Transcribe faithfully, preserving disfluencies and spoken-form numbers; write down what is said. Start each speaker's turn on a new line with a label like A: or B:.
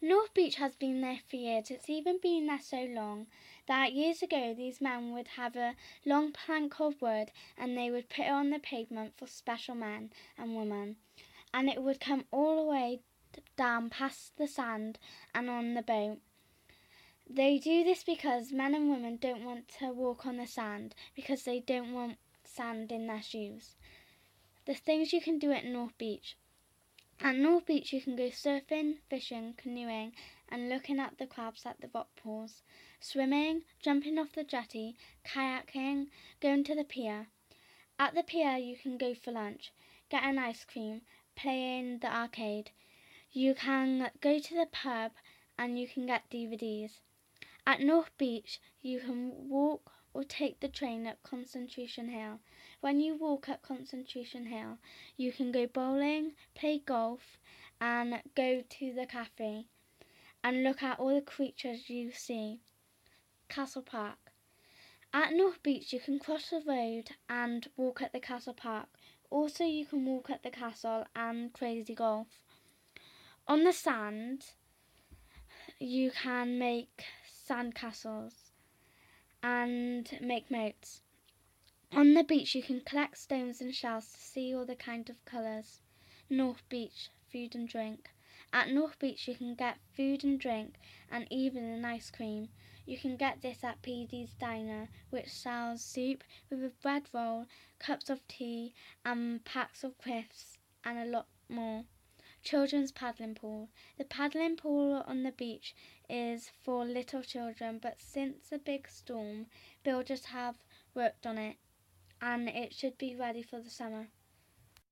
A: North Beach has been there for years. It's even been there so long that years ago these men would have a long plank of wood and they would put it on the pavement for special men and women, and it would come all the way down past the sand and on the boat. They do this because men and women don't want to walk on the sand because they don't want sand in their shoes. The things you can do at North Beach. At North Beach you can go surfing, fishing, canoeing and looking at the crabs at the rock pools, swimming, jumping off the jetty, kayaking, going to the pier. At the pier you can go for lunch, get an ice cream, play in the arcade. You can go to the pub and you can get D V Ds. At North Beach you can walk or take the train at Concentration Hill. When you walk at Concentration Hill, you can go bowling, play golf and go to the cafe and look at all the creatures you see. Castle Park. At North Beach you can cross the road and walk at the Castle Park. Also you can walk at the castle and Crazy Golf. On the sand you can make sand castles and make moats. On the beach you can collect stones and shells to see all the kind of colours. North Beach, food and drink. At North Beach you can get food and drink and even an ice cream. You can get this at P D's Diner, which sells soup with a bread roll, cups of tea and packs of crisps and a lot more. Children's paddling pool. The paddling pool on the beach is for little children, but since a big storm, builders have worked on it and it should be ready for the summer.